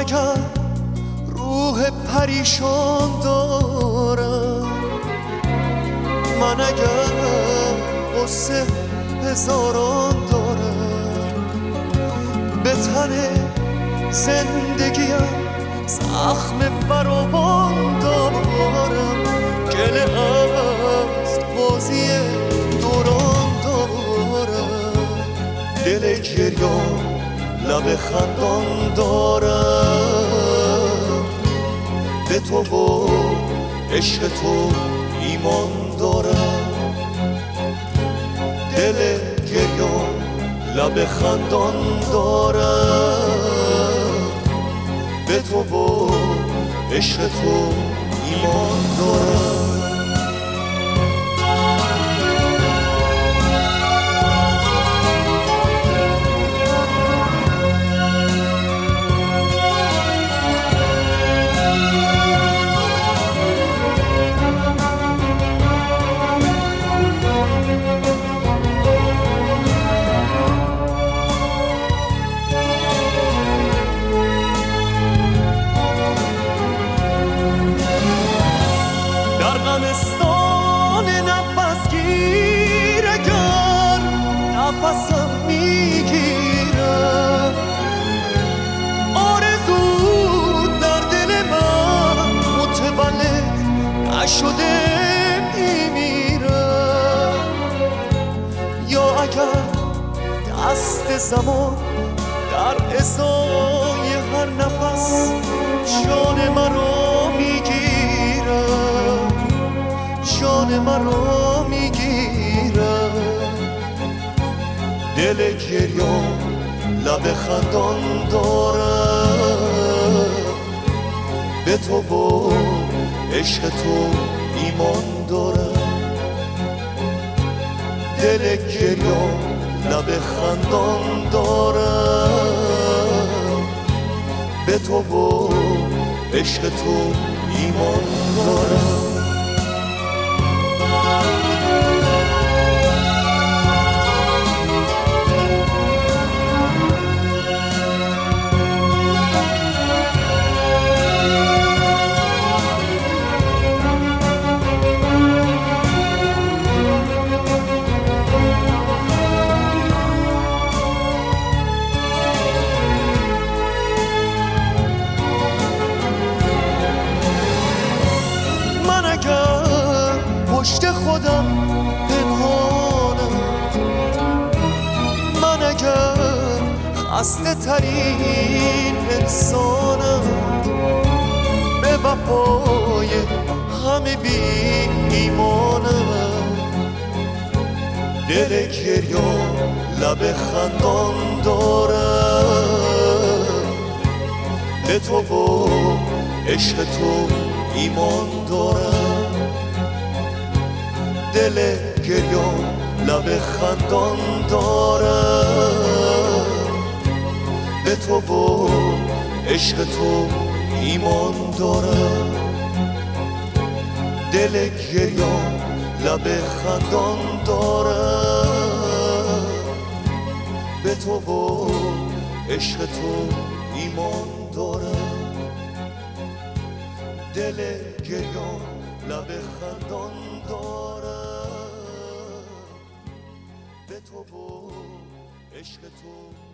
اگر روح پریشان دارم، من اگر قصه هزاران دارم، به تن زندگیم زخم فراوان دارم، گله از بازی دوران دارم، دل گریان لب خندان دارم، به تو و عشق تو ایمان دارم، دل گریان لب خندان دارم، به تو و عشق تو ایمان دارم. غمستان نفس گیر اگر نفسم میگیرم، آرزو در دل من متولد نشده میمیرم، یا اگر دست زمان در ازای هر نفس جان مرا میگیرم، جان مرا میگیرم، دل گریان لب خندان دارم، به تو و عشق تو ایمان دارم، دل گریان لب خندان دارم، به تو و عشق تو ایمان دارم. پشت خودم پنهانم، من اگر خسته ترین انسانم، به وفای همه بی ایمانم، دل گریان لب خندان دارم، به تو و عشق تو ایمان دارم، دل گریان لب خندان دارم، به تو و عشق تو ایمان دارم، دل گریان لب خندان دارم، به تو و عشق تو ایمان دارم، دل گریان لب خندان دارم، به تو و عشق تو